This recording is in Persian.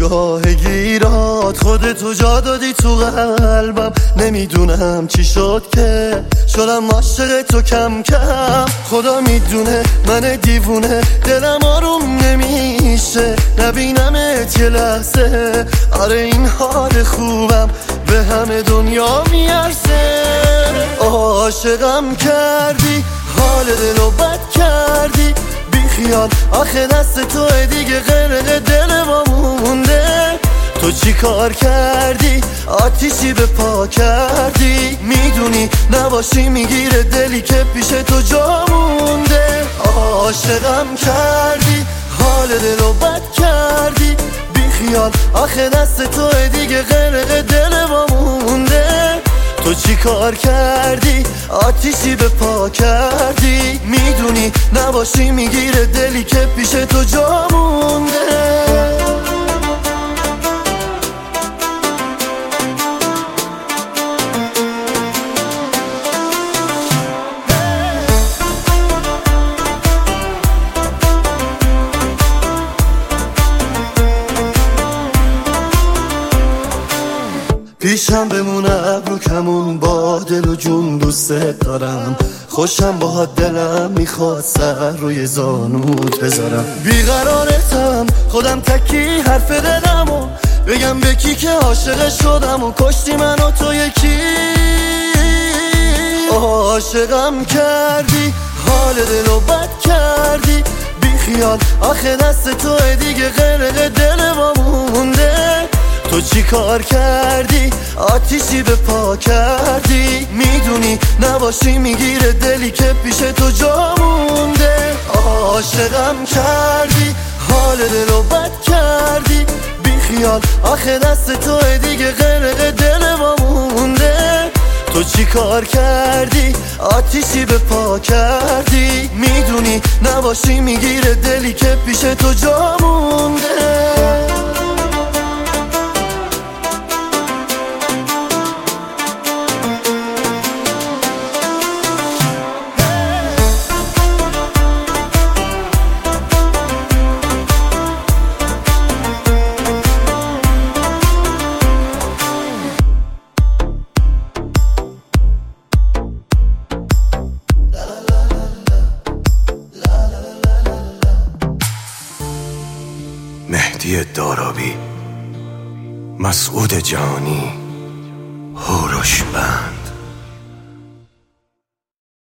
راه گیرات خودتو جا دادی تو قلبم. نمیدونم چی شد که شدم عاشق تو کم کم. خدا میدونه من دیوونه دلم آروم نمیشه نبینمت یه لحظه. آره این حال خوبم به همه دنیا میارزه. عاشقم کردی حال دلو بد کردی بیخیال آخه دست توه دیگه غرق دل ما مونده. تو چی کار کردی آتیشی به پا کردی. میدونی نباشی میگیره دلی که پیش تو جا مونده. عاشقم کردی حال دلو بد کردی بیخیال آخه دست توه دیگه غرق دل ما مونده. تو چی کار کردی آتیشی به پا کردی. میدونی نباشی میگیره دلی که پیش تو جا مونده. پیشم بمونه ابرو کمون با دل و جون دوست دارم. خوشم با دلم میخواد سر روی زانوت بذارم. بیقرارتم خودم تکی حرف دلمو بگم به کی که عاشق شدم و کشتی من و تو یکی. عاشقم کردی حال دلو بد کردی بیخیال آخه دست توه دیگه غرق دل ما مونده. تو چی کار کردی آتیشی به پا کردی. میدونی نباشی میگیره دلی که پیش تو جا مونده. عاشقم کردی حال دلو بد کردی بیخیال آخه دست توه دیگه غرق دل ما مونده. تو چی کار کردی آتیشی به پا کردی. میدونی نباشی میگیره دلی که پیش تو جا مونده. مهدی دارابی، مسعود جانی، هوروش بند.